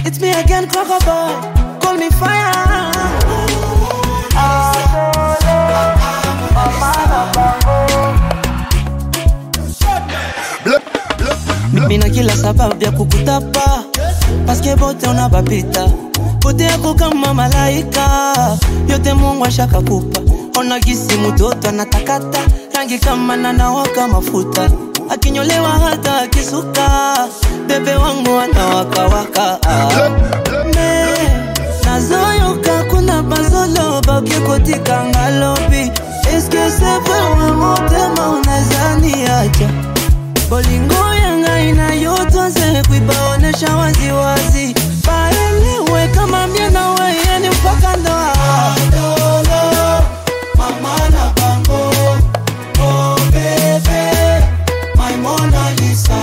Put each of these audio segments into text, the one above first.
It's me again, Croco Boy. Call me fire. Mina kila sababu ya kukutapa, paske bote unabapita. Bote yako kama malaika, yote Mungu ashakakupa. Ona gisi mtoto anatakata, rangi kama nanawaka mafuta. Akinyolewa hata akisuka, bebe wangu anawaka waka. Nazoyoka kuna bazolo, baki kotika ngalobi. Eske sepe wa motema unazani acha. Bolingo yanga inayoto ze kuibaonesha wazi wazi. Paelewe kama miena weyeni mpaka ndoa. Adolo, mama na bango. Oh baby, my Mona Lisa.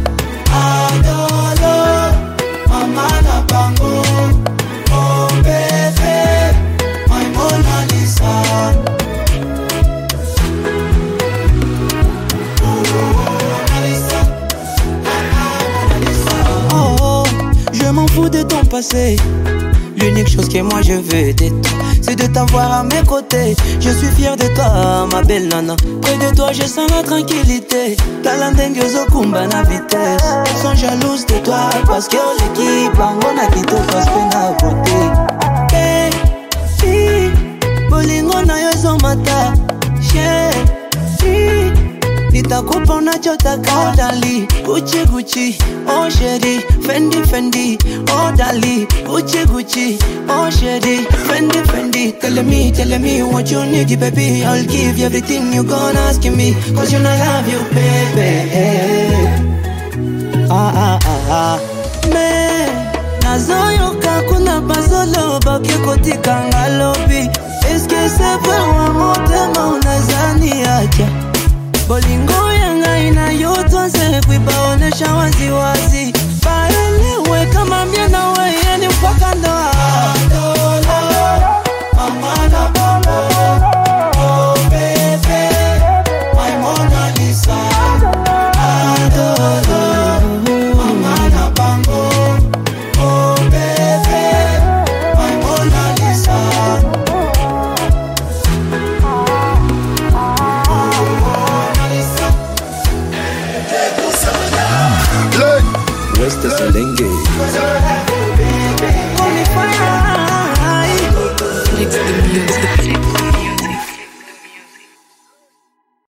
Adolo, mama na bango. Oh baby, my Mona Lisa. Je m'en fous de ton passé. L'unique chose que moi je veux de toi, c'est de t'avoir à mes côtés. Je suis fier de toi, ma belle nana. Près de toi je sens la tranquillité. Talandengue zokumba na vitesse. Ils sont jalouses de toi parce que l'équipe on a quitté parce qu'on a voté. Hey, bolingo na yo zomata. Chérie, nitakupa unachotaka. Oh dali, Gucci Gucci. Oh chérie, Fendi Fendi. Oh dali, Gucci Gucci. Oh chérie, Fendi Fendi. Tell me what you need, baby. I'll give you everything you gonna ask me. Cause you know I love you, baby. Me nazoyoka kuna bazolo, baki kotika ngalobi. Eske sepe wa motema unazani acha. Bolingo yanga inayoto ze kuibaonesha wazi wazi. Paelewe kama miena weyeni mpaka ndoa. Adolo, mama na bango. Oh baby, my Mona Lisa. Adolo, mama na bango. Oh baby, my Mona Lisa. West Salenge.